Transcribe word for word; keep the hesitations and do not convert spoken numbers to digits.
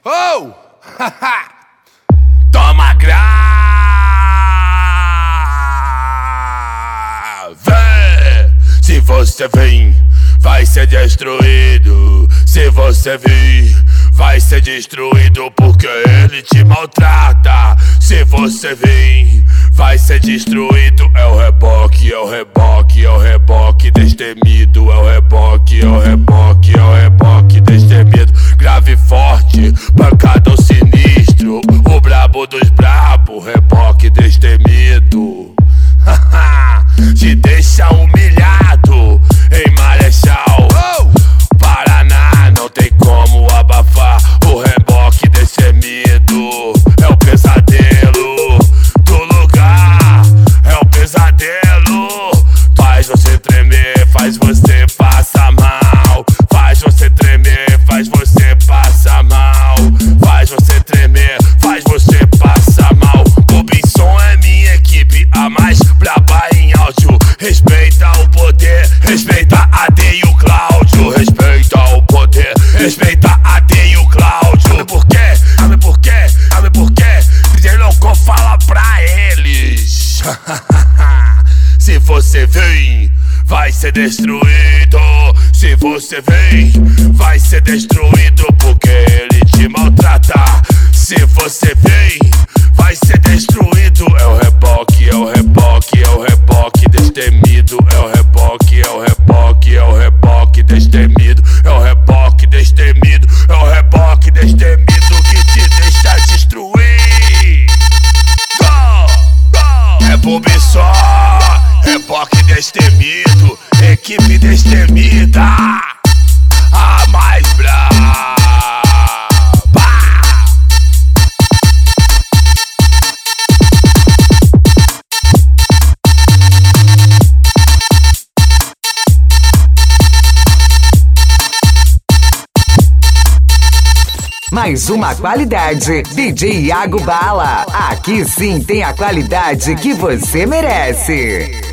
Oh! Toma grave! Se você vem, vai ser destruído. Se você vir, vai ser destruído porque ele te maltrata. Se você vir, vai ser destruído. É o reboque, é o reboque, é o reboque destemido. É o reboque, é o reboque, é o reboque destemido. Grave e forte, pancadão sinistro. O brabo dos brabo, reboque destemido. Te deixa humilhado em Marechal, Paraná, não tem como abafar. O reboque destemido é o pesadelo do lugar, é o pesadelo. Faz você tremer, faz você passar mal. Faz você tremer, faz você passar mal. Faz você tremer, faz você passar mal. O Binson é minha equipe, a mais braba em áudio. Respeita o poder, respeita a D e o Cláudio. Respeita o poder, respeita a D e o Cláudio. Sabe por quê? Sabe por quê? Sabe por quê? D J Louco fala pra eles. Se você vem, vai ser destruído. Se você vem, vai ser destruído porque ele te maltrata. Se você vem, vai ser destruído. É o reboque, é o reboque, é o reboque destemido. É o reboque, é o reboque, é o reboque destemido. É o reboque destemido, é o reboque destemido que te deixa destruir. Go, go. É Bob só, reboque destemido, equipe destemida, a mais brava. Mais uma qualidade, D J Iago Bala. Aqui sim tem a qualidade que você merece.